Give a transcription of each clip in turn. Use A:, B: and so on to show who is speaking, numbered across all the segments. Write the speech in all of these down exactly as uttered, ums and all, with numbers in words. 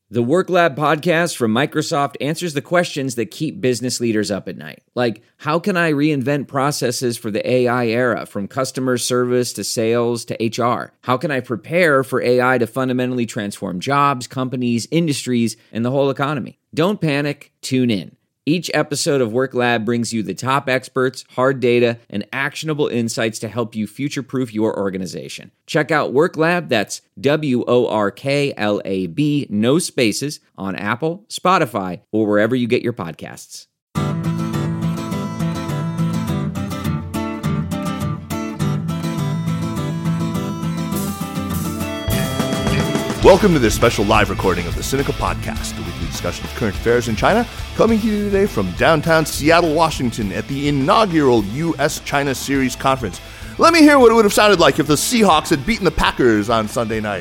A: The Work Lab podcast from Microsoft answers the questions that keep business leaders up at night. Like, how can I reinvent processes for the A I era, from customer service to sales to H R? How can I prepare for A I to fundamentally transform jobs, companies, industries, and the whole economy? Don't panic, tune in. Each episode of Work Lab brings you the top experts, hard data, and actionable insights to help you future-proof your organization. Check out Work Lab, that's W O R K L A B, no spaces, on Apple, Spotify, or wherever you get your podcasts.
B: Welcome to this special live recording of the Sinica Podcast, a weekly discussion of current affairs in China, coming to you today from downtown Seattle, Washington, at the inaugural U S China Series Conference. Let me hear what it would have sounded like if the Seahawks had beaten the Packers on Sunday night.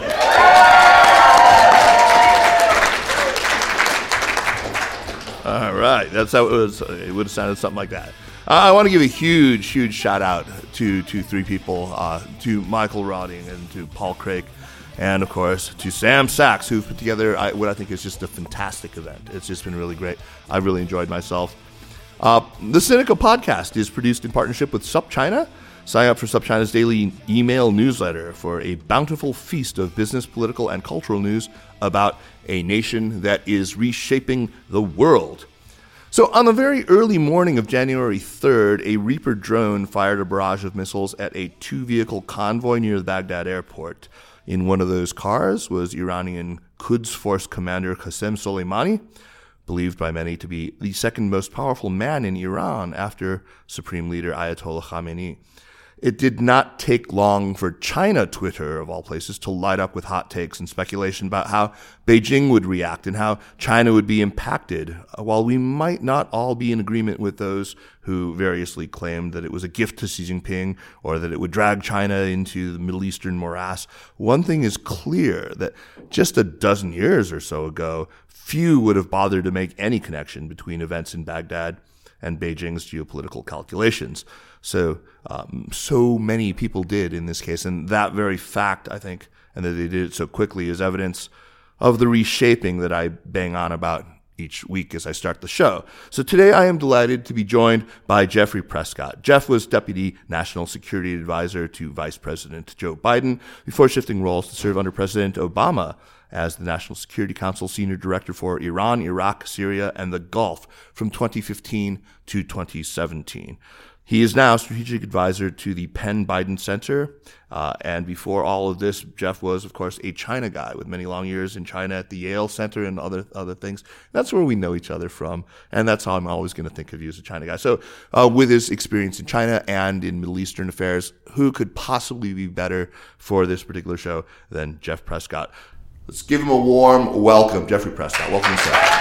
B: All right, that's how it was. It would have sounded something like that. Uh, I want to give a huge, huge shout out to, to three people, uh, to Michael Rodding and to Paul Craig. And, of course, to Sam Sachs, who put together I, what I think is just a fantastic event. It's just been really great. I really enjoyed myself. Uh, the Sinica Podcast is produced in partnership with SupChina. Sign up for SupChina's daily email newsletter for a bountiful feast of business, political, and cultural news about a nation that is reshaping the world. So on the very early morning of January third, a Reaper drone fired a barrage of missiles at a two-vehicle convoy near the Baghdad airport. In one of those cars was Iranian Quds Force commander Qasem Soleimani, believed by many to be the second most powerful man in Iran after Supreme Leader Ayatollah Khamenei. It did not take long for China Twitter, of all places, to light up with hot takes and speculation about how Beijing would react and how China would be impacted, while we might not all be in agreement with those who variously claimed that it was a gift to Xi Jinping or that it would drag China into the Middle Eastern morass. One thing is clear, that just a dozen years or so ago, few would have bothered to make any connection between events in Baghdad and Beijing's geopolitical calculations. So, um, so many people did in this case, and that very fact, I think, and that they did it so quickly, is evidence of the reshaping that I bang on about each week as I start the show. So today I am delighted to be joined by Jeffrey Prescott. Jeff was Deputy National Security Advisor to Vice President Joe Biden before shifting roles to serve under President Obama as the National Security Council Senior Director for Iran, Iraq, Syria, and the Gulf from twenty fifteen to twenty seventeen. He is now Strategic Advisor to the Penn Biden Center. Uh, and before all of this, Jeff was, of course, a China guy with many long years in China at the Yale Center and other other things. That's where we know each other from. And that's how I'm always going to think of you as a China guy. So uh, with his experience in China and in Middle Eastern affairs, who could possibly be better for this particular show than Jeff Prescott? Let's give him a warm welcome. Jeffrey Prescott, welcome to the show.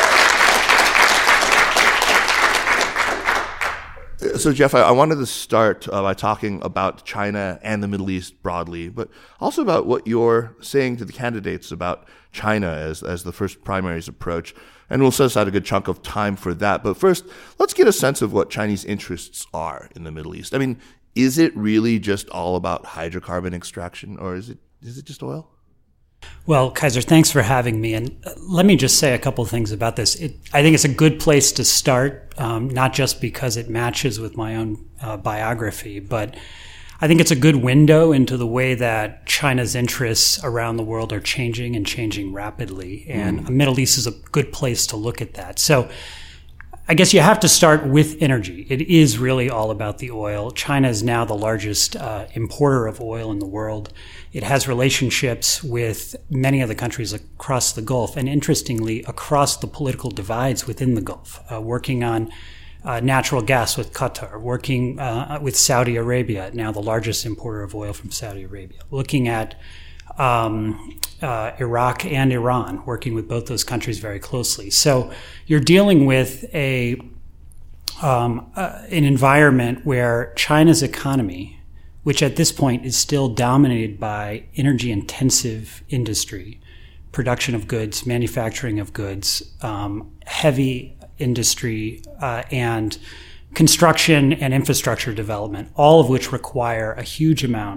B: So, Jeff, I, I wanted to start uh, by talking about China and the Middle East broadly, but also about what you're saying to the candidates about China as, as the first primaries approach. And we'll set aside a good chunk of time for that. But first, let's get a sense of what Chinese interests are in the Middle East. I mean, is it really just all about hydrocarbon extraction, or is it is it just oil?
C: Well, Kaiser, thanks for having me. And let me just say a couple of things about this. It, I think it's a good place to start, um, not just because it matches with my own uh, biography, but I think it's a good window into the way that China's interests around the world are changing and changing rapidly. And mm. the Middle East is a good place to look at that. So I guess you have to start with energy. It is really all about the oil. China is now the largest uh, importer of oil in the world. It has relationships with many of the countries across the Gulf, and interestingly, across the political divides within the Gulf, uh, working on uh, natural gas with Qatar, working uh, with Saudi Arabia, now the largest importer of oil from Saudi Arabia, looking at um, uh, Iraq and Iran, working with both those countries very closely. So you're dealing with a um, uh, an environment where China's economy, which at this point is still dominated by energy-intensive industry, production of goods, manufacturing of goods, um, heavy industry, uh, and construction and infrastructure development, all of which require a huge amount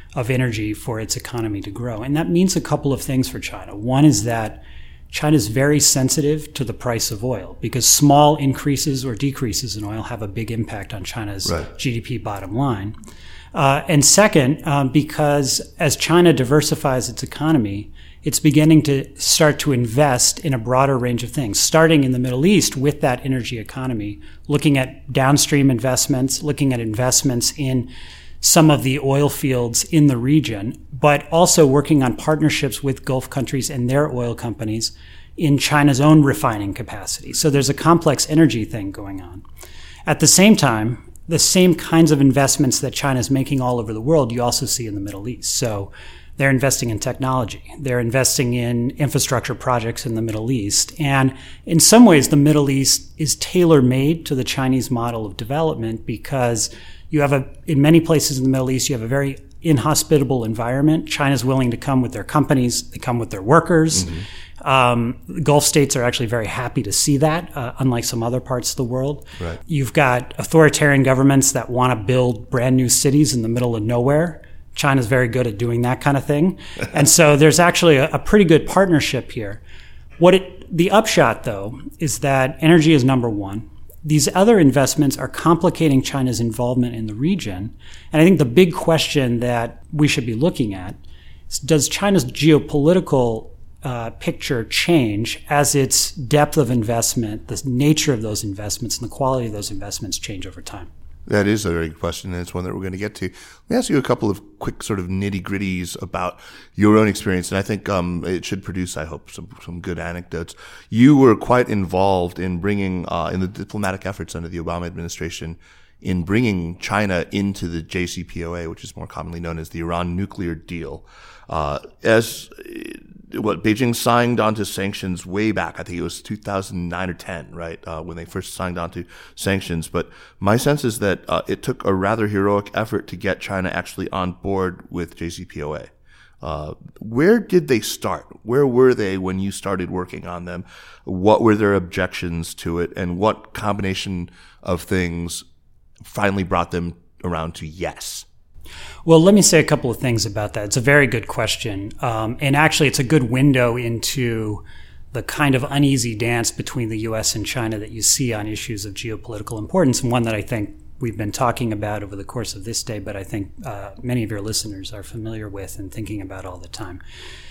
C: of energy for its economy to grow. And that means a couple of things for China. One is that China is very sensitive to the price of oil because small increases or decreases in oil have a big impact on China's right. G D P bottom line. Uh, and second, um, because as China diversifies its economy, it's beginning to start to invest in a broader range of things, starting in the Middle East with that energy economy, looking at downstream investments, looking at investments in some of the oil fields in the region, but also working on partnerships with Gulf countries and their oil companies in China's own refining capacity. So there's a complex energy thing going on. At the same time, the same kinds of investments that China is making all over the world, you also see in the Middle East. So they're investing in technology. They're investing in infrastructure projects in the Middle East. And in some ways, the Middle East is tailor-made to the Chinese model of development because you have a, in many places in the Middle East, you have a very inhospitable environment. China's willing to come with their companies. They come with their workers. Mm-hmm. Um, Gulf states are actually very happy to see that, uh, unlike some other parts of the world.
B: Right.
C: You've got authoritarian governments that want to build brand new cities in the middle of nowhere. China's very good at doing that kind of thing. And so there's actually a, a pretty good partnership here. What it, the upshot, though, is that energy is number one. These other investments are complicating China's involvement in the region. And I think the big question that we should be looking at is, does China's geopolitical uh, picture change as its depth of investment, the nature of those investments, and the quality of those investments change over time?
B: That is a very good question, and it's one that we're going to get to. Let me ask you a couple of quick sort of nitty-gritties about your own experience, and I think um, it should produce, I hope, some some good anecdotes. You were quite involved in bringing, uh, in the diplomatic efforts under the Obama administration, in bringing China into the J C P O A, which is more commonly known as the Iran nuclear deal. Uh, as what Beijing signed onto sanctions way back, I think it was two thousand nine or ten, right, uh, when they first signed onto sanctions. But my sense is that uh, it took a rather heroic effort to get China actually on board with J C P O A. Uh, where did they start? Where were they when you started working on them? What were their objections to it? And what combination of things finally brought them around to yes?
C: Well, let me say a couple of things about that. It's a very good question. Um, and actually, it's a good window into the kind of uneasy dance between the U S and China that you see on issues of geopolitical importance, and one that I think we've been talking about over the course of this day, but I think uh, many of your listeners are familiar with and thinking about all the time.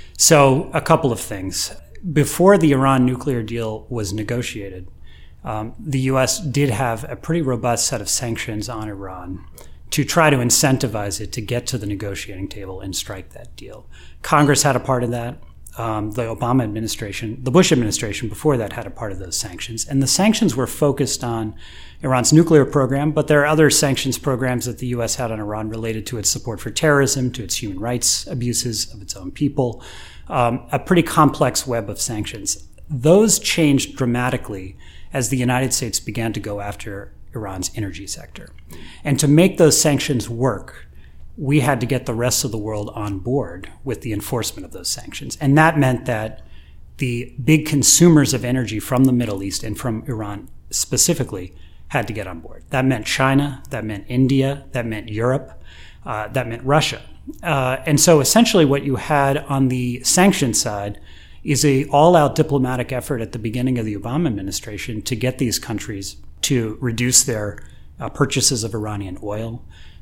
C: So a couple of things. Before the Iran nuclear deal was negotiated, um, the U S did have a pretty robust set of sanctions on Iran to try to incentivize it to get to the negotiating table and strike that deal. Congress had a part of that. Um, the Obama administration, the Bush administration before that had a part of those sanctions. And the sanctions were focused on Iran's nuclear program, but there are other sanctions programs that the U S had on Iran related to its support for terrorism, to its human rights abuses of its own people, um, a pretty complex web of sanctions. Those changed dramatically as the United States began to go after Iran's energy sector. And to make those sanctions work, we had to get the rest of the world on board with the enforcement of those sanctions. And that meant that the big consumers of energy from the Middle East and from Iran specifically had to get on board. That meant China, that meant India, that meant Europe, uh, that meant Russia. Uh, and so essentially what you had on the sanction side is a all-out diplomatic effort at the beginning of the Obama administration to get these countries to reduce their uh, purchases of Iranian oil,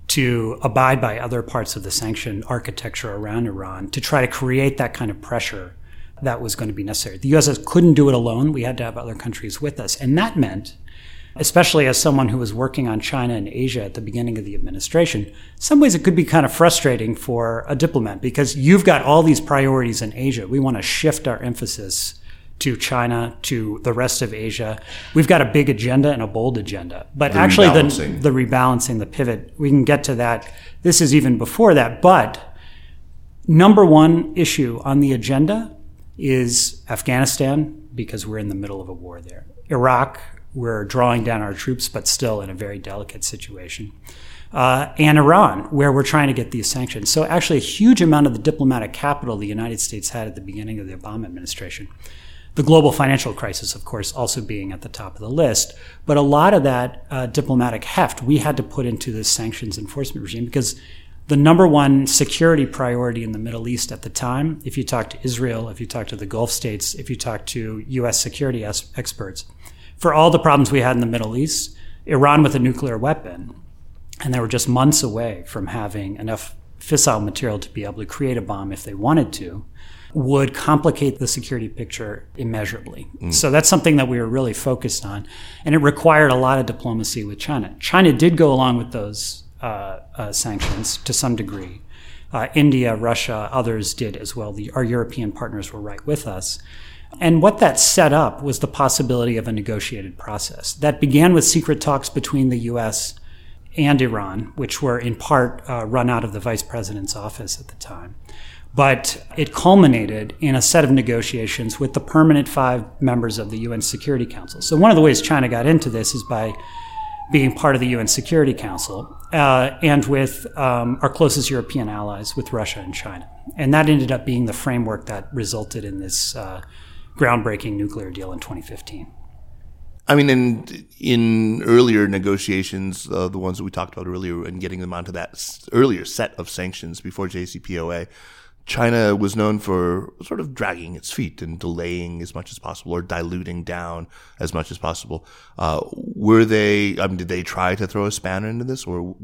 C: to abide by other parts of the sanction architecture around Iran, to try to create that kind of pressure that was going to be necessary. The U S couldn't do it alone. We had to have other countries with us. And that meant, especially as someone who was working on China and Asia at the beginning of the administration, in some ways it could be kind of frustrating for a diplomat because you've got all these priorities in Asia. We want to shift our emphasis to China, to the rest of Asia. We've got a big agenda and a bold agenda. But the actually, rebalancing. The, the rebalancing, the pivot, we can get to that. This is even before that. But number one issue on the agenda is Afghanistan, because we're in the middle of a war there. Iraq, we're drawing down our troops, but still in a very delicate situation. Uh, and Iran, where we're trying to get these sanctions. So actually a huge amount of the diplomatic capital the United States had at the beginning of the Obama administration. The global financial crisis, of course, also being at the top of the list. But a lot of that uh, diplomatic heft we had to put into this sanctions enforcement regime because the number one security priority in the Middle East at the time, if you talk to Israel, if you talk to the Gulf states, if you talk to U S security es- experts, for all the problems we had in the Middle East, Iran with a nuclear weapon, and they were just months away from having enough fissile material to be able to create a bomb if they wanted to, would complicate the security picture immeasurably. Mm. So that's something that we were really focused on, and it required a lot of diplomacy with China. China did go along with those uh, uh, sanctions to some degree. Uh, India, Russia, others did as well. The, our European partners were right with us. And what that set up was the possibility of a negotiated process. That began with secret talks between the U S and Iran, which were in part uh, run out of the vice president's office at the time. But it culminated in a set of negotiations with the permanent five members of the U N Security Council. So one of the ways China got into this is by being part of the U N Security Council uh, and with um, our closest European allies, with Russia and China. And that ended up being the framework that resulted in this uh, groundbreaking nuclear deal in twenty fifteen.
B: I mean, in, in earlier negotiations, uh, the ones that we talked about earlier, and getting them onto that s- earlier set of sanctions before J C P O A, China was known for sort of dragging its feet and delaying as much as possible, or diluting down as much as possible. Uh, were they? I mean, did they try to throw a spanner into this, or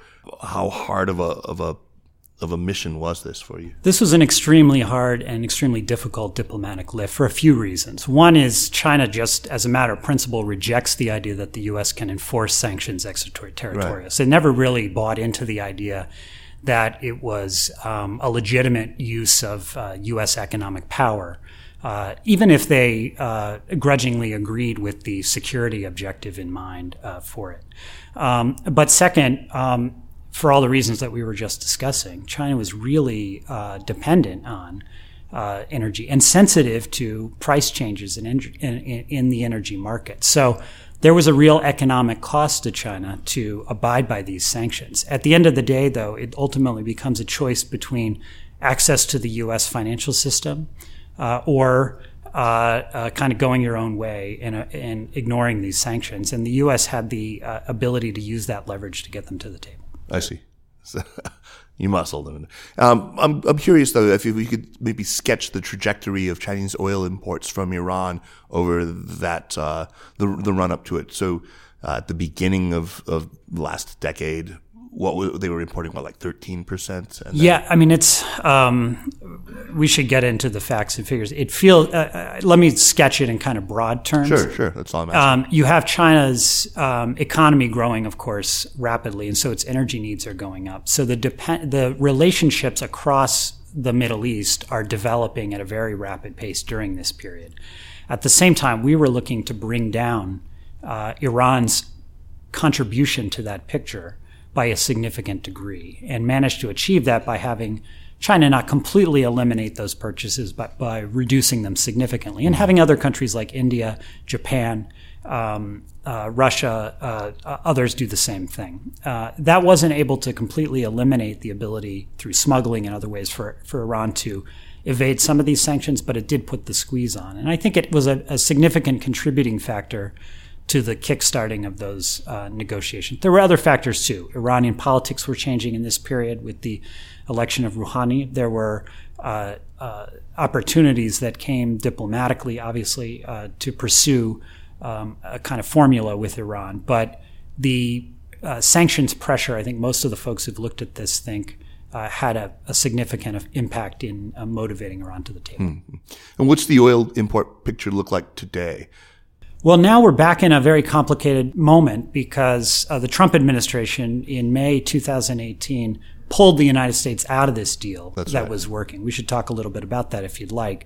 B: how hard of a of a of a mission was this for you?
C: This was an extremely hard and extremely difficult diplomatic lift for a few reasons. One is China just, as a matter of principle, rejects the idea that the U S can enforce sanctions extraterritorial.
B: Right.
C: So it never really bought into the idea that it was um, a legitimate use of uh, U S economic power, uh, even if they uh, grudgingly agreed with the security objective in mind uh, for it. Um, but second, um, for all the reasons that we were just discussing, China was really uh, dependent on uh, energy and sensitive to price changes in, in, in the energy market. So there was a real economic cost to China to abide by these sanctions. At the end of the day, though, it ultimately becomes a choice between access to the U S financial system uh, or uh, uh, kind of going your own way and, uh, and ignoring these sanctions. And the U S had the uh, ability to use that leverage to get them to the table.
B: I see. So, you muscled them. Um, I'm, I'm curious, though, if we could maybe sketch the trajectory of Chinese oil imports from Iran over that uh, the the run up to it. So, uh, at the beginning of of the last decade, what w- they were importing, what, like thirteen percent?
C: Yeah, I mean, it's. Um, we should get into the facts and figures. It feels. Uh, uh, let me sketch it in kind of broad terms.
B: Sure, sure. That's all I'm asking.
C: Um, you have China's um, economy growing, of course, rapidly, and so its energy needs are going up. So the depend- the relationships across the Middle East are developing at a very rapid pace during this period. At the same time, we were looking to bring down uh, Iran's contribution to that picture by a significant degree, and managed to achieve that by having China not completely eliminate those purchases, but by reducing them significantly, and having other countries like India, Japan, um, uh, Russia, uh, others do the same thing. Uh, that wasn't able to completely eliminate the ability through smuggling and other ways for, for Iran to evade some of these sanctions, but it did put the squeeze on. And I think it was a, a significant contributing factor to the kickstarting of those uh, negotiations. There were other factors too. Iranian politics were changing in this period with the election of Rouhani. There were uh, uh, opportunities that came diplomatically, obviously, uh, to pursue um, a kind of formula with Iran. But the uh, sanctions pressure, I think most of the folks who've looked at this think, uh, had a, a significant impact in uh, motivating Iran to the table.
B: Hmm. And what's the oil import picture look like today?
C: Well, now we're back in a very complicated moment because uh, the Trump administration in May two thousand eighteen pulled the United States out of this deal
B: That's
C: that
B: right.
C: was working. We should talk a little bit about that if you'd like.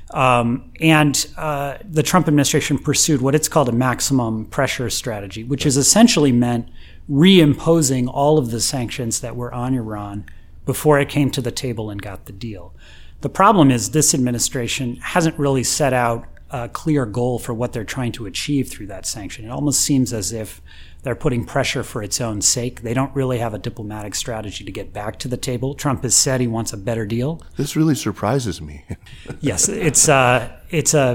C: Um, and uh, the Trump administration pursued what it's called a maximum pressure strategy, which has essentially meant reimposing all of the sanctions that were on Iran before it came to the table and got the deal. The problem is this administration hasn't really set out a clear goal for what they're trying to achieve through that sanction. It almost seems as if they're putting pressure for its own sake. They don't really have a diplomatic strategy to get back to the table. Trump has said he wants a better deal.
B: This really surprises me.
C: Yes, it's uh, it's a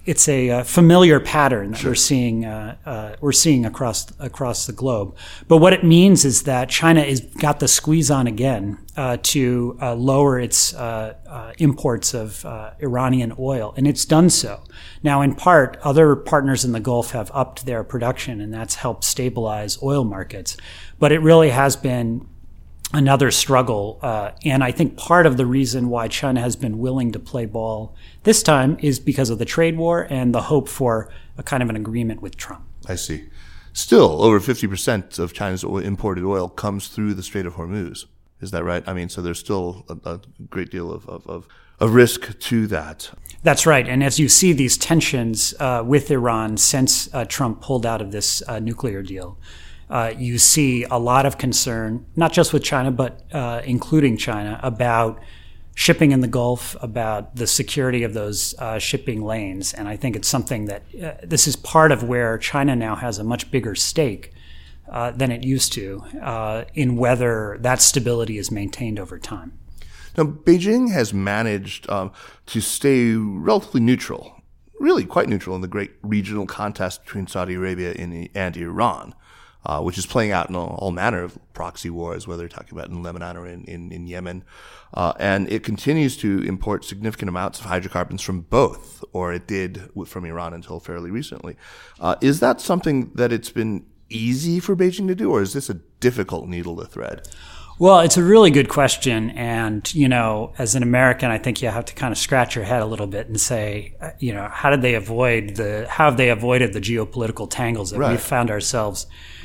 C: it's a uh, familiar pattern that
B: Sure.
C: we're seeing uh, uh, we're seeing across across the globe. But what it means is that China has got the squeeze on again uh, to uh, lower its uh, uh, imports of uh, Iranian oil, and it's done so. Now, in part, other partners in the Gulf have upped their production, and that's helped stabilize oil markets. But it really has been another struggle. Uh, and I think part of the reason why China has been willing to play ball this time is because of the trade war and the hope for a kind of an agreement with Trump.
B: I see. Still, over fifty percent of China's oil, imported oil comes through the Strait of Hormuz. Is that right? I mean, so there's still a, a great deal of, of, of, of risk to that.
C: That's right. And as you see these tensions uh, with Iran since uh, Trump pulled out of this uh, nuclear deal, Uh, you see a lot of concern, not just with China, but uh, including China, about shipping in the Gulf, about the security of those uh, shipping lanes. And I think it's something that uh, this is part of where China now has a much bigger stake uh, than it used to uh, in whether that stability is maintained over time.
B: Now, Beijing has managed um, to stay relatively neutral, really quite neutral in the great regional contest between Saudi Arabia and, and Iran. Uh, which is playing out in all, all manner of proxy wars, whether you're talking about in Lebanon or in, in, in Yemen. Uh, and it continues to import significant amounts of hydrocarbons from both, or it did from Iran until fairly recently. Uh, is that something that it's been easy for Beijing to do, or is this a difficult needle to thread?
C: Well, it's a really good question. And, you know, as an American, I think you have to kind of scratch your head a little bit and say, you know, how did they avoid the, how have they avoided the geopolitical tangles that
B: right.
C: we've found ourselves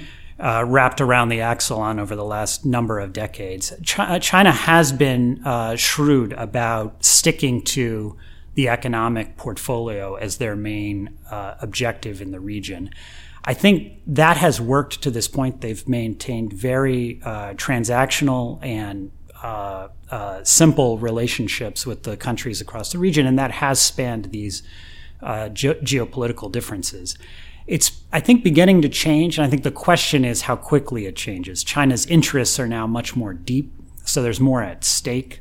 C: uh, wrapped around the axle on over the last number of decades? Ch- China has been uh, shrewd about sticking to the economic portfolio as their main uh, objective in the region. I think that has worked to this point. They've maintained very uh, transactional and uh, uh, simple relationships with the countries across the region, and that has spanned these uh, ge- geopolitical differences. It's, I think, beginning to change, and I think the question is how quickly it changes. China's interests are now much more deep, so there's more at stake.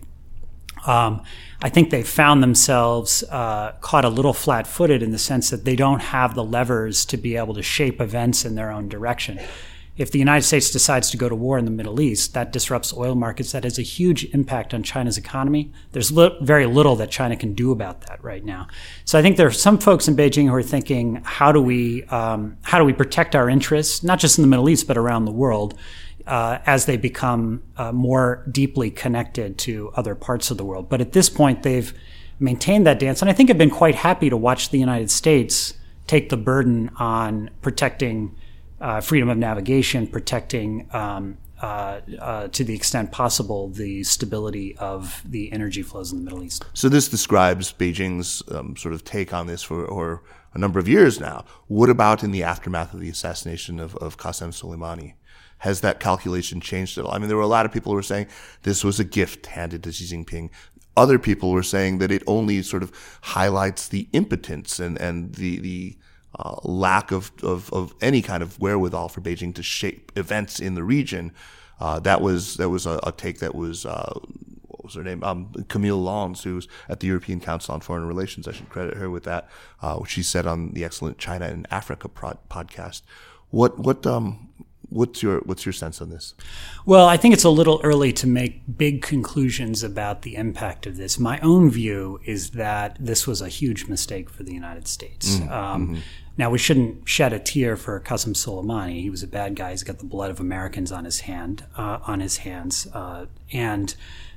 C: Um, I think they found themselves uh, caught a little flat-footed in the sense that they don't have the levers to be able to shape events in their own direction. If the United States decides to go to war in the Middle East, that disrupts oil markets. That has a huge impact on China's economy. There's li- very little that China can do about that right now. So I think there are some folks in Beijing who are thinking, how do we um, how do we protect our interests, not just in the Middle East, but around the world, Uh, as they become uh, more deeply connected to other parts of the world. But at this point, they've maintained that dance. And I think have been quite happy to watch the United States take the burden on protecting uh, freedom of navigation, protecting, um, uh, uh, to the extent possible, the stability of the energy flows in the Middle East.
B: So this describes Beijing's um, sort of take on this for or a number of years now. What about in the aftermath of the assassination of, of Qasem Soleimani? Has that calculation changed at all? I mean, there were a lot of people who were saying this was a gift handed to Xi Jinping. Other people were saying that it only sort of highlights the impotence and, and the, the uh, lack of, of, of any kind of wherewithal for Beijing to shape events in the region. Uh, that was that was a, a take that was, uh, what was her name? Um, Camille Lons, who was at the European Council on Foreign Relations. I should credit her with that, uh, which she said on the excellent China and Africa prod- podcast. What, what, um, What's your what's your sense on this?
C: Well, I think it's a little early to make big conclusions about the impact of this. My own view is that this was a huge mistake for the United States. Mm-hmm. Um, now, we shouldn't shed a tear for Qasem Soleimani. He was a bad guy. He's got the blood of Americans on his hand, uh, on his hands, uh, and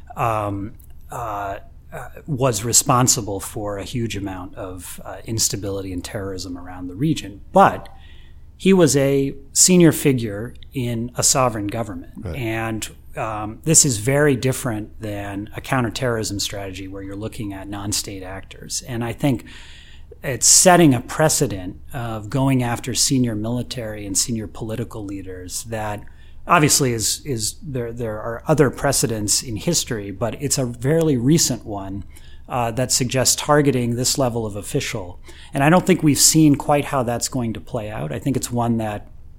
C: um, uh, uh, was responsible for a huge amount of uh, instability and terrorism around the region. But he was a senior figure in a sovereign government. Right. And um, this is very different than a counterterrorism strategy where you're looking at non-state actors. And I think it's setting a precedent of going after senior military and senior political leaders that obviously is, is there, there are other precedents in history, but it's a fairly recent one Uh, that suggests targeting this level of official. And I don't think we've seen quite how that's going to play out. I think it's one that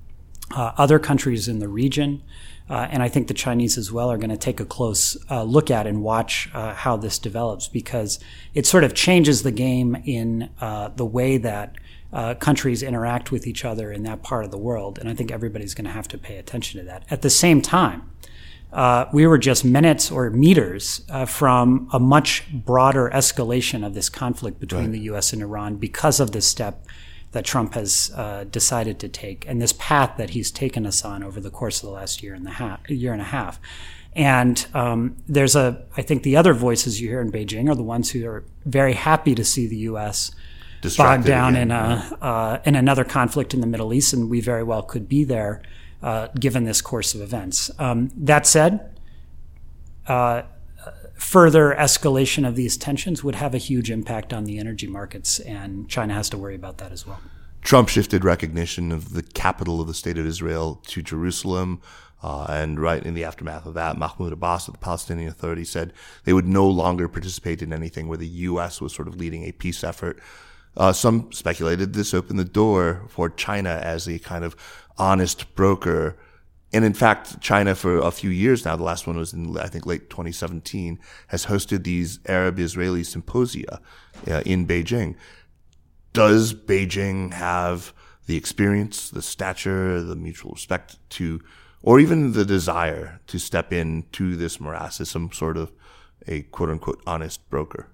C: uh, other countries in the region. Uh, and I think the Chinese as well are going to take a close uh, look at and watch uh, how this develops, because it sort of changes the game in uh, the way that uh, countries interact with each other in that part of the world. And I think everybody's going to have to pay attention to that. At the same time, uh, we were just minutes or meters uh, from a much broader escalation of this conflict between right. the U S and Iran because of this step that Trump has uh, decided to take, and this path that he's taken us on over the course of the last year and the half, year and a half. And um, there's a, I think the other voices you hear in Beijing are the ones who are very happy to see the U S bogged down again. in a uh, in another conflict in the Middle East, and we very well could be there uh, given this course of events. Um, that said, uh, further escalation of these tensions would have a huge impact on the energy markets, and China has to worry about that as well.
B: Trump shifted recognition of the capital of the state of Israel to Jerusalem, uh, and right in the aftermath of that, Mahmoud Abbas of the Palestinian Authority said they would no longer participate in anything where the U S was sort of leading a peace effort. Uh, some speculated this opened the door for China as a kind of honest broker. And in fact, China for a few years now, the last one was in, I think, late twenty seventeen, has hosted these Arab-Israeli symposia uh, in Beijing. Does Beijing have the experience, the stature, the mutual respect to, or even the desire to step into this morass as some sort of a quote-unquote honest broker?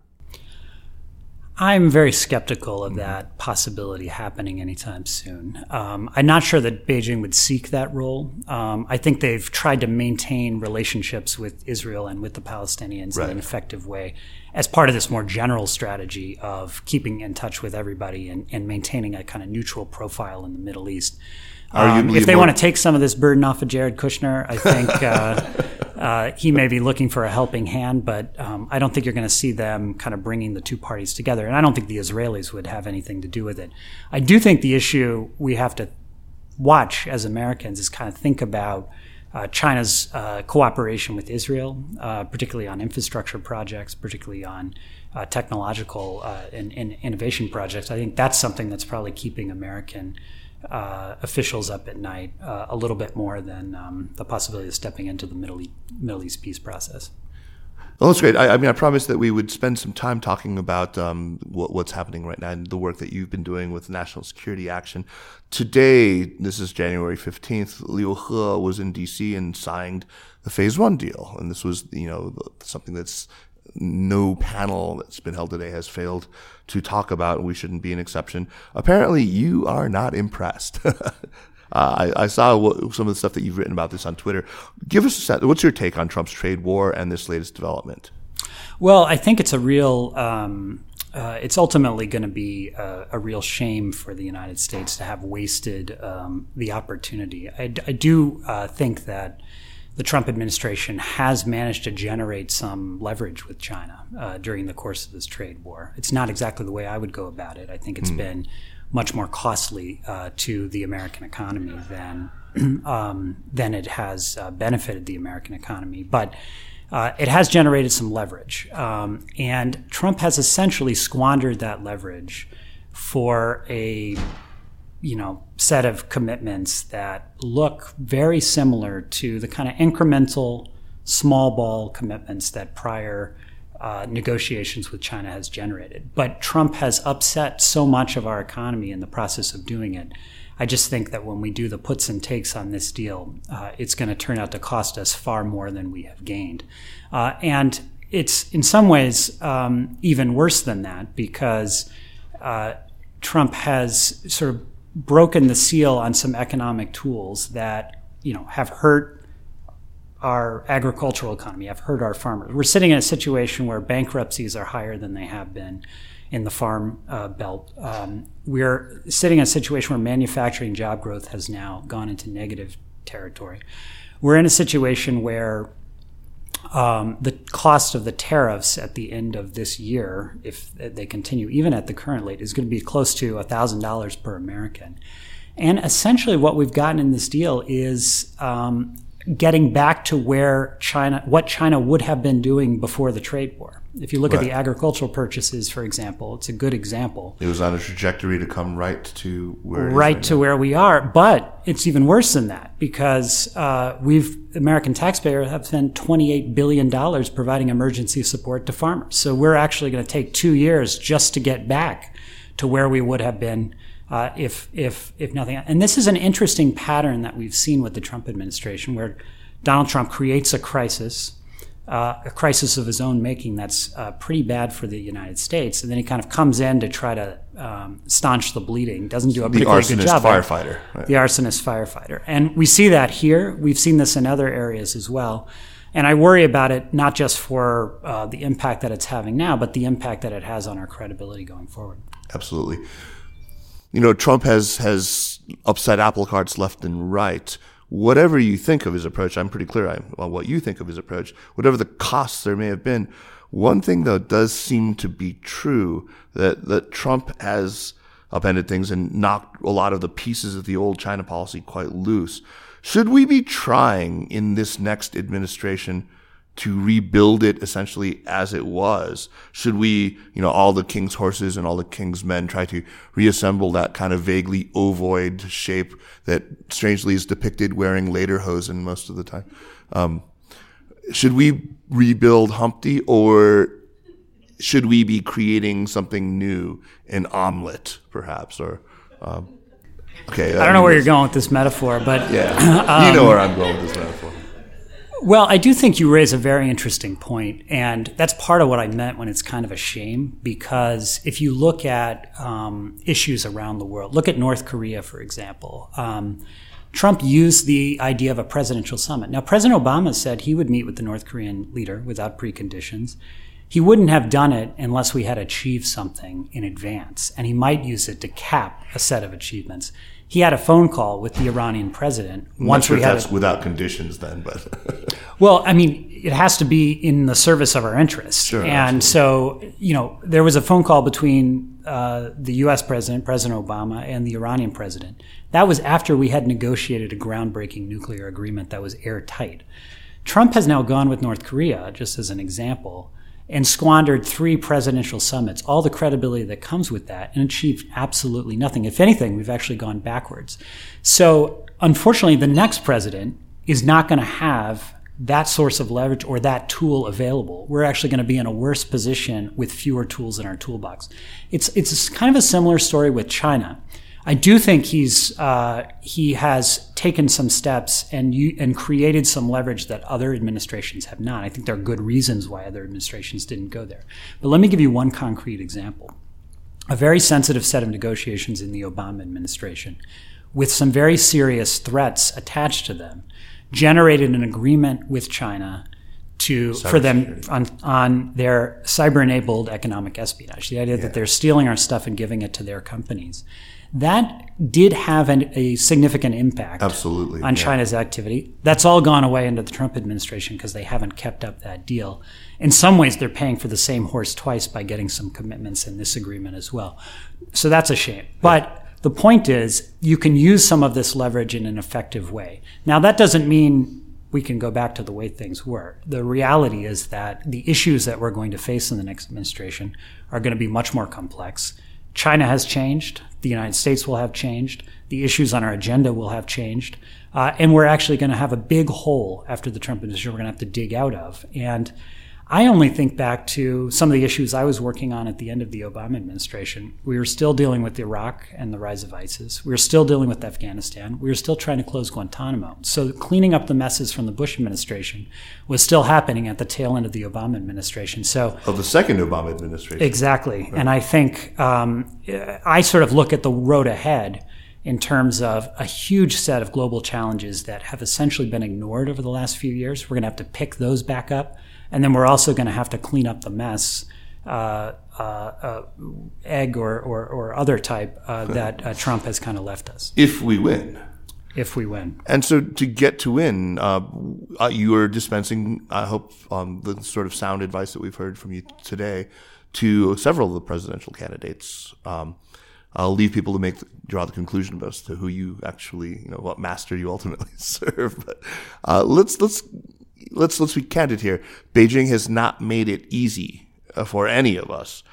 C: I'm very skeptical of that possibility happening anytime soon. Um, I'm not sure that Beijing would seek that role. Um, I think they've tried to maintain relationships with Israel and with the Palestinians right. in an effective way as part of this more general strategy of keeping in touch with everybody and, and maintaining a kind of neutral profile in the Middle East. Um, if they more- want to take some of this burden off of Jared Kushner, I think uh, uh, he may be looking for a helping hand, but um, I don't think you're going to see them kind of bringing the two parties together. And I don't think the Israelis would have anything to do with it. I do think the issue we have to watch as Americans is kind of think about uh, China's uh, cooperation with Israel, uh, particularly on infrastructure projects, particularly on uh, technological uh, and, and innovation projects. I think that's something that's probably keeping American Uh, officials up at night uh, a little bit more than um, the possibility of stepping into the Middle East, Middle East peace process.
B: Well, that's great. I, I mean, I promised that we would spend some time talking about um, what, what's happening right now and the work that you've been doing with National Security Action. Today, this is January fifteenth, Liu He was in D C and signed the Phase One deal. And this was, you know, something that's no panel that's been held today has failed to talk about, and we shouldn't be an exception. Apparently, you are not impressed. uh, I, I saw what, some of the stuff that you've written about this on Twitter. Give us a set. What's your take on Trump's trade war and this latest development?
C: Well, I think it's a real. Um, uh, it's ultimately going to be a, a real shame for the United States to have wasted um, the opportunity. I, I do uh, think that the Trump administration has managed to generate some leverage with China uh, during the course of this trade war. It's not exactly the way I would go about it. I think it's mm. been much more costly uh, to the American economy than um, than it has uh, benefited the American economy. But uh, it has generated some leverage. Um, and Trump has essentially squandered that leverage for a you know, set of commitments that look very similar to the kind of incremental, small ball commitments that prior uh, negotiations with China has generated. But Trump has upset so much of our economy in the process of doing it. I just think that when we do the puts and takes on this deal, uh, it's going to turn out to cost us far more than we have gained. Uh, and it's in some ways um, even worse than that, because uh, Trump has sort of broken the seal on some economic tools that, you know, have hurt our agricultural economy, have hurt our farmers. We're sitting in a situation where bankruptcies are higher than they have been in the farm uh, belt. Um, we're sitting in a situation where manufacturing job growth has now gone into negative territory. We're in a situation where Um, the cost of the tariffs at the end of this year, if they continue, even at the current rate, is going to be close to one thousand dollars per American. And essentially what we've gotten in this deal is um, getting back to where China, what China would have been doing before the trade war. If you look
B: Right.
C: at the agricultural purchases, for example, it's a good example.
B: It was on a trajectory to come right to where it is
C: Right
B: right
C: to
B: now.
C: where we are, but it's even worse than that because uh, we've American taxpayers have spent twenty-eight billion dollars providing emergency support to farmers. So we're actually going to take two years just to get back to where we would have been uh, if if if nothing. And this is an interesting pattern that we've seen with the Trump administration, where Donald Trump creates a crisis. Uh, a crisis of his own making that's uh, pretty bad for the United States, and then he kind of comes in to try to um, staunch the bleeding. Doesn't do a
B: The
C: particularly good
B: arsonist
C: job.
B: firefighter. Right.
C: The arsonist firefighter, and we see that here. We've seen this in other areas as well, and I worry about it not just for uh, the impact that it's having now, but the impact that it has on our credibility going forward.
B: Absolutely. You know, Trump has has upset apple carts left and right. Whatever you think of his approach, I'm pretty clear on what you think of his approach, whatever the costs there may have been. One thing, though, does seem to be true, that, that Trump has upended things and knocked a lot of the pieces of the old China policy quite loose. Should we be trying in this next administration to rebuild it essentially as it was? Should we, you know, all the king's horses and all the king's men try to reassemble that kind of vaguely ovoid shape that strangely is depicted wearing lederhosen most of the time? Um, should we rebuild Humpty, or should we be creating something new, an omelet perhaps? Or, um, okay.
C: I don't know where you're going with this metaphor, but
B: Yeah. um, you know where I'm going with this metaphor.
C: Well, I do think you raise a very interesting point, and that's part of what I meant when it's kind of a shame, because if you look at um, issues around the world, look at North Korea, for example. Um, Trump used the idea of a presidential summit. Now, President Obama said he would meet with the North Korean leader without preconditions. He wouldn't have done it unless we had achieved something in advance, and he might use it to cap a set of achievements. He had a phone call with the Iranian president
B: I'm
C: once
B: not sure
C: we
B: if
C: had
B: that's
C: a,
B: without conditions then, but
C: well, I mean, it has to be in the service of our interests.
B: Sure,
C: and
B: absolutely.
C: so, you know, there was a phone call between uh, the U S president, President Obama, and the Iranian president. That was after we had negotiated a groundbreaking nuclear agreement that was airtight. Trump has now gone with North Korea, just as an example, and squandered three presidential summits, all the credibility that comes with that, and achieved absolutely nothing. If anything, we've actually gone backwards. So, unfortunately, the next president is not going to have that source of leverage or that tool available. We're actually going to be in a worse position with fewer tools in our toolbox. It's it's kind of a similar story with China. I do think he's uh, he has taken some steps and you, and created some leverage that other administrations have not. I think there are good reasons why other administrations didn't go there. But let me give you one concrete example. A very sensitive set of negotiations in the Obama administration, with some very serious threats attached to them, generated an agreement with China to for them on, on their cyber-enabled economic espionage, the idea yeah. that they're stealing our stuff and giving it to their companies. That did have an, a significant impact
B: Absolutely,
C: on
B: yeah.
C: China's activity. That's all gone away under the Trump administration because they haven't kept up that deal. In some ways, they're paying for the same horse twice by getting some commitments in this agreement as well. So that's a shame. But the point is, you can use some of this leverage in an effective way. Now, that doesn't mean we can go back to the way things were. The reality is that the issues that we're going to face in the next administration are going to be much more complex. China has changed. The United States will have changed. The issues on our agenda will have changed. Uh, and we're actually going to have a big hole after the Trump administration we're going to have to dig out of. And I only think back to some of the issues I was working on at the end of the Obama administration. We were still dealing with Iraq and the rise of ISIS. We were still dealing with Afghanistan. We were still trying to close Guantanamo. So cleaning up the messes from the Bush administration was still happening at the tail end of the Obama administration. So
B: of the second Obama administration.
C: Exactly. Right. And I think um, I sort of look at the road ahead in terms of a huge set of global challenges that have essentially been ignored over the last few years. We're going to have to pick those back up. And then we're also going to have to clean up the mess, uh, uh, uh, egg or, or, or other type uh, that uh, Trump has kind of left us.
B: If we win.
C: If we win.
B: And so to get to win, uh, you are dispensing, I hope, um, the sort of sound advice that we've heard from you today to several of the presidential candidates. Um, I'll leave people to make the, draw the conclusion as to who you actually, you know, what master you ultimately serve. But uh, let's let's. Let's let's be candid here. Beijing has not made it easy uh, for any of us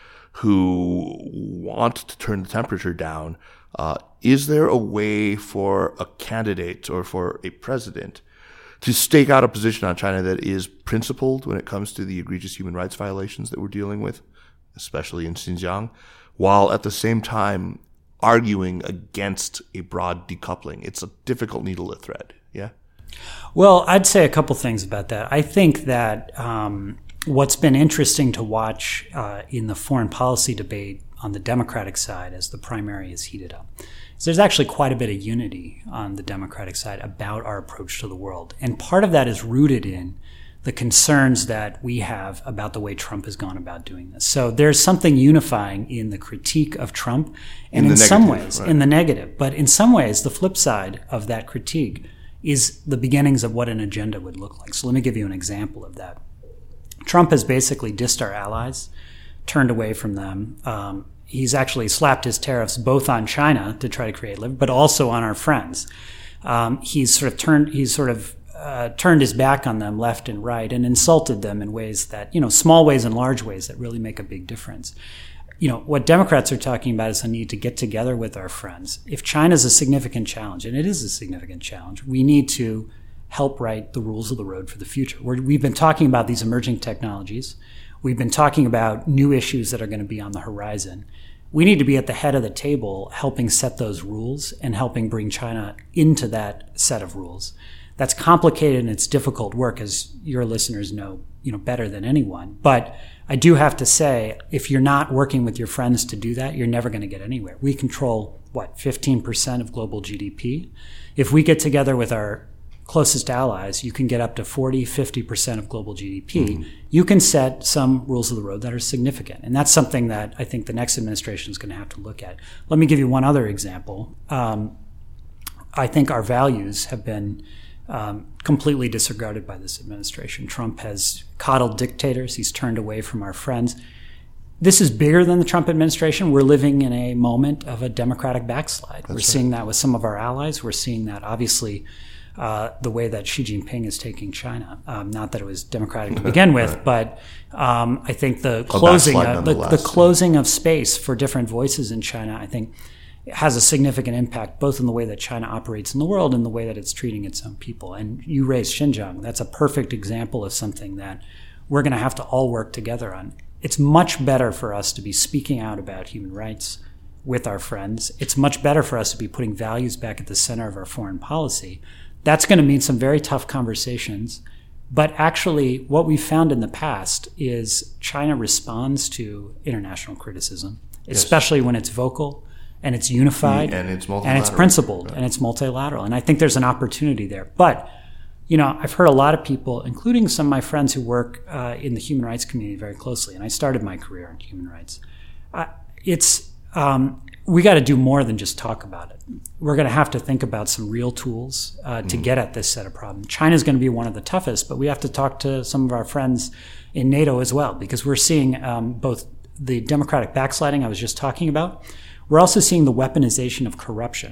B: who want to turn the temperature down, uh, is there a way for a candidate or for a president to stake out a position on China that is principled when it comes to the egregious human rights violations that we're dealing with, especially in Xinjiang, while at the same time arguing against a broad decoupling? It's a difficult needle to thread, yeah?
C: Well, I'd say a couple things about that. I think that um, what's been interesting to watch uh, in the foreign policy debate on the Democratic side as the primary is heated up is there's actually quite a bit of unity on the Democratic side about our approach to the world. And part of that is rooted in the concerns that we have about the way Trump has gone about doing this. So there's something unifying in the critique of Trump, and in, in some ways, right. in the negative. But in some ways, the flip side of that critique is the beginnings of what an agenda would look like. So let me give you an example of that. Trump has basically dissed our allies, turned away from them. Um, he's actually slapped his tariffs both on China to try to create liberty, but also on our friends. Um, he's sort of turned, he's sort of uh, turned his back on them left and right and insulted them in ways that, you know, small ways and large ways that really make a big difference. You know, what Democrats are talking about is a need to get together with our friends. If China's a significant challenge, and it is a significant challenge, we need to help write the rules of the road for the future. We're, we've been talking about these emerging technologies. We've been talking about new issues that are going to be on the horizon. We need to be at the head of the table helping set those rules and helping bring China into that set of rules. That's complicated and it's difficult work, as your listeners know, you know, better than anyone. But I do have to say, if you're not working with your friends to do that, you're never going to get anywhere. We control, what, fifteen percent of global G D P? If we get together with our closest allies, you can get up to forty, fifty percent of global G D P. Mm-hmm. You can set some rules of the road that are significant. And that's something that I think the next administration is going to have to look at. Let me give you one other example. Um, I think our values have been um, completely disregarded by this administration. Trump has coddled dictators. He's turned away from our friends. This is bigger than the Trump administration. We're living in a moment of a democratic backslide. That's We're right. seeing that with some of our allies. We're seeing that, obviously, Uh, the way that Xi Jinping is taking China. Um, not that it was democratic to begin with, right. but um, I think the closing, of, the, the closing of space for different voices in China, I think, has a significant impact both in the way that China operates in the world and the way that it's treating its own people. And you raised Xinjiang. That's a perfect example of something that we're going to have to all work together on. It's much better for us to be speaking out about human rights with our friends. It's much better for us to be putting values back at the center of our foreign policy. That's going to mean some very tough conversations. But actually, what we've found in the past is China responds to international criticism, yes. especially when it's vocal and it's unified
B: and it's,
C: and it's principled right. and it's multilateral. And I think there's an opportunity there. But, you know, I've heard a lot of people, including some of my friends who work uh, in the human rights community very closely, and I started my career in human rights. Uh, it's um, we got to do more than just talk about it. We're going to have to think about some real tools uh, to mm. get at this set of problems. China's going to be one of the toughest, but we have to talk to some of our friends in NATO as well, because we're seeing um, both the democratic backsliding I was just talking about. We're also seeing the weaponization of corruption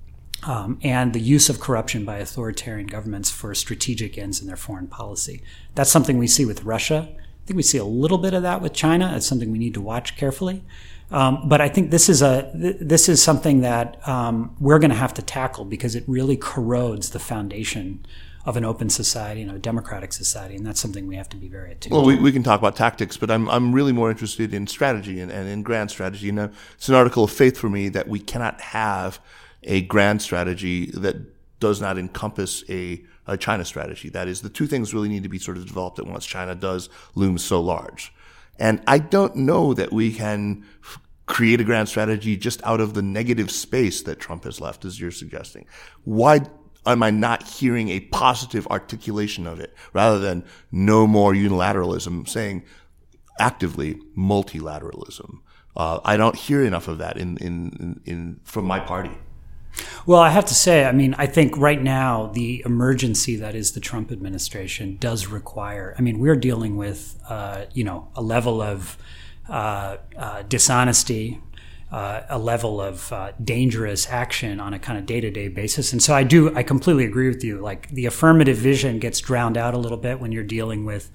C: um, and the use of corruption by authoritarian governments for strategic ends in their foreign policy. That's something we see with Russia. I think we see a little bit of that with China. It's something we need to watch carefully. Um, but I think this is a th- this is something that um, we're going to have to tackle because it really corrodes the foundation of an open society and a democratic society, and that's something we have to be very attuned
B: well,
C: to.
B: Well, we, we can talk about tactics, but I'm I'm really more interested in strategy and, and in grand strategy. You know, it's an article of faith for me that we cannot have a grand strategy that does not encompass a, a China strategy. That is, the two things really need to be sort of developed at once. China does loom so large. And I don't know that we can f- create a grand strategy just out of the negative space that Trump has left, as you're suggesting. Why am I not hearing a positive articulation of it rather than no more unilateralism, saying actively multilateralism? Uh, I don't hear enough of that in, in, in, in from my party.
C: Well, I have to say, I mean, I think right now the emergency that is the Trump administration does require, I mean, we're dealing with, uh, you know, a level of uh, uh, dishonesty, uh, a level of uh, dangerous action on a kind of day-to-day basis. And so I do, I completely agree with you. Like the affirmative vision gets drowned out a little bit when you're dealing with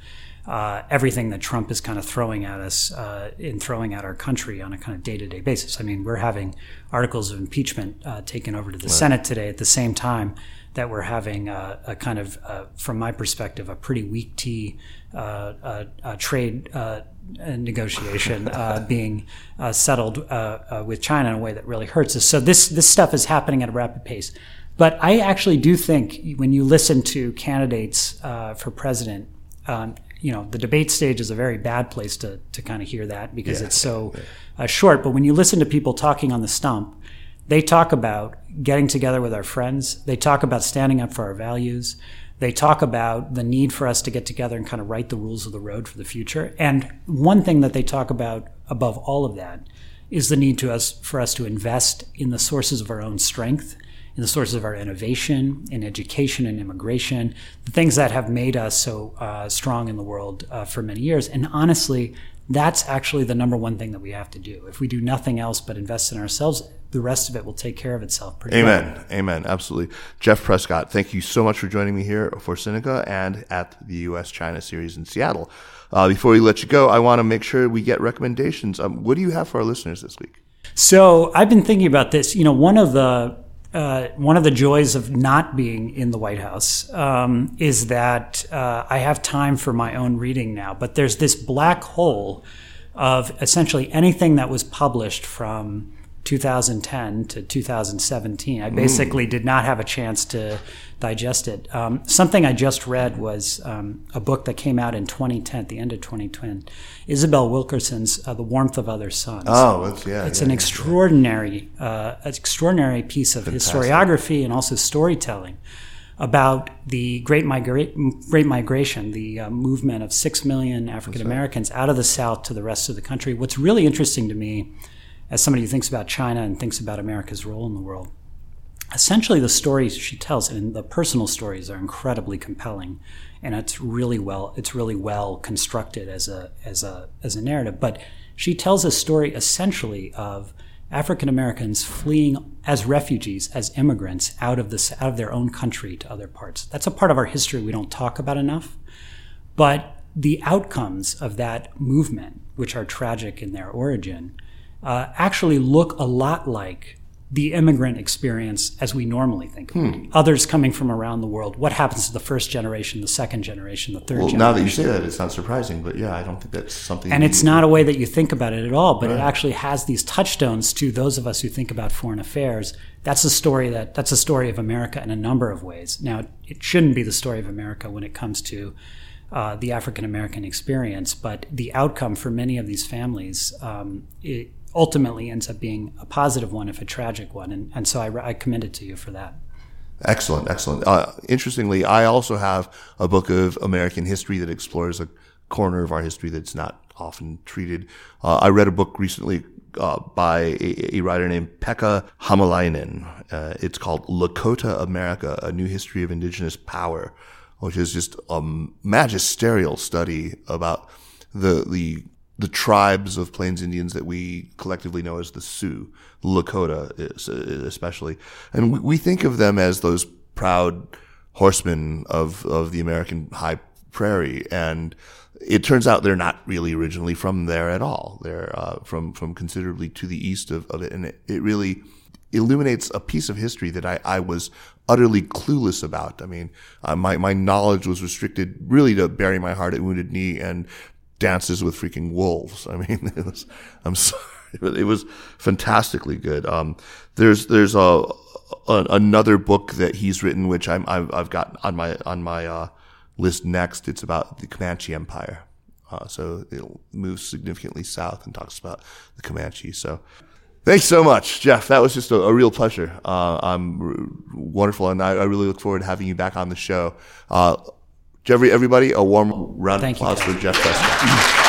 C: uh, everything that Trump is kind of throwing at us uh, in throwing at our country on a kind of day-to-day basis. I mean, we're having articles of impeachment uh, taken over to the right. Senate today at the same time that we're having a, a kind of, uh, from my perspective, a pretty weak tea uh, uh, uh, trade uh, negotiation uh, being uh, settled uh, uh, with China in a way that really hurts us. So this this stuff is happening at a rapid pace. But I actually do think when you listen to candidates uh, for president, um, you know, the debate stage is a very bad place to to kind of hear that because yeah. it's so uh, short. But when you listen to people talking on the stump, they talk about getting together with our friends. They talk about standing up for our values. They talk about the need for us to get together and kind of write the rules of the road for the future. And one thing that they talk about above all of that is the need to us for us to invest in the sources of our own strength, in the sources of our innovation, in education and immigration, the things that have made us so uh, strong in the world uh, for many years. And honestly, that's actually the number one thing that we have to do. If we do nothing else but invest in ourselves, the rest of it will take care of itself pretty well.
B: Amen. Amen. Absolutely. Jeff Prescott, thank you so much for joining me here for Sinica and at the U S China series in Seattle. Uh, before we let you go, I want to make sure we get recommendations. Um, what do you have for our listeners this week?
C: So I've been thinking about this. You know, one of the Uh, one of the joys of not being in the White House um, is that uh, I have time for my own reading now. But there's this black hole of essentially anything that was published from two thousand ten to two thousand seventeen. I basically mm. did not have a chance to digest it. Um, something I just read was um, a book that came out in twenty ten, the end of twenty ten, Isabel Wilkerson's uh, The Warmth of Other Suns.
B: Oh, it's, yeah.
C: It's
B: yeah,
C: an
B: yeah,
C: extraordinary, uh, an extraordinary piece of Fantastic. historiography and also storytelling about the Great, Migra- Great Migration, the uh, movement of six million African Americans out of the South to the rest of the country. What's really interesting to me, as somebody who thinks about China and thinks about America's role in the world, essentially the stories she tells and the personal stories are incredibly compelling, and it's really well it's really well constructed as a as a as a narrative. But she tells a story essentially of African Americans fleeing as refugees, as immigrants out of the out of their own country to other parts. That's a part of our history we don't talk about enough. But the outcomes of that movement, which are tragic in their origin, uh, actually look a lot like the immigrant experience as we normally think about it. Hmm. Others coming from around the world. What happens to the first generation, the second generation, the third
B: well,
C: generation?
B: Now that you say that, it's not surprising, but yeah, I don't think that's something...
C: And it's not a way that you think about it at all, but right. it actually has these touchstones to those of us who think about foreign affairs. That's a story that that's a story of America in a number of ways. Now, it shouldn't be the story of America when it comes to uh, the African American experience, but the outcome for many of these families, um, it, ultimately ends up being a positive one, if a tragic one. And, and so I, I commend it to you for that.
B: Excellent, excellent. Uh, interestingly, I also have a book of American history that explores a corner of our history that's not often treated. Uh, I read a book recently uh, by a, a writer named Pekka Hamalainen. Uh, it's called Lakota America, A New History of Indigenous Power, which is just a magisterial study about the the the tribes of Plains Indians that we collectively know as the Sioux, Lakota especially. And we, we think of them as those proud horsemen of, of the American high prairie. And it turns out they're not really originally from there at all. They're uh, from, from considerably to the east of, of it. And it, it really illuminates a piece of history that I, I was utterly clueless about. I mean, uh, my, my knowledge was restricted really to Bury My Heart at Wounded Knee and Dances with Freaking Wolves. I mean, it was, I'm sorry, but it was fantastically good. Um, there's, there's a, a, another book that he's written, which I'm, I've, I've got on my, on my, uh, list next. It's about the Comanche Empire. Uh, so it moves significantly south and talks about the Comanche. So thanks so much, Jeff. That was just a, a real pleasure. Uh, I'm r- wonderful. And I, I really look forward to having you back on the show. Uh, Jeffrey, everybody, a warm round of applause for Jeff Prescott.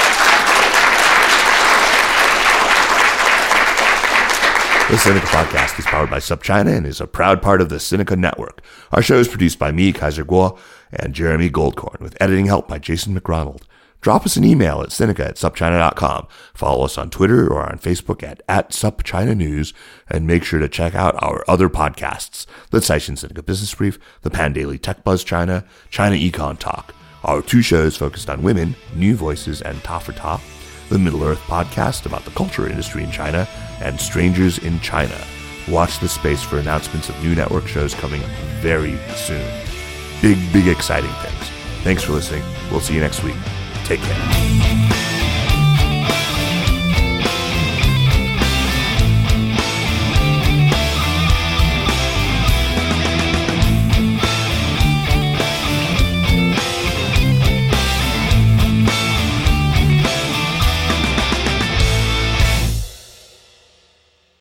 B: The Sinica Podcast is powered by SupChina and is a proud part of the Sinica Network. Our show is produced by me, Kaiser Kuo, and Jeremy Goldkorn, with editing help by Jason McRonald. Drop us an email at Sinica at supchina dot com. Follow us on Twitter or on Facebook at, at SupChina News, and make sure to check out our other podcasts, the Caixin Sinica Business Brief, the Pan Daily Tech Buzz China, China Econ Talk, Our two shows focused on women, New Voices and Ta for Ta, the Middle Earth podcast about the culture industry in China, and Strangers in China. Watch this space for announcements of new network shows coming very soon. Big, big exciting things. Thanks for listening. We'll see you next week. Take care.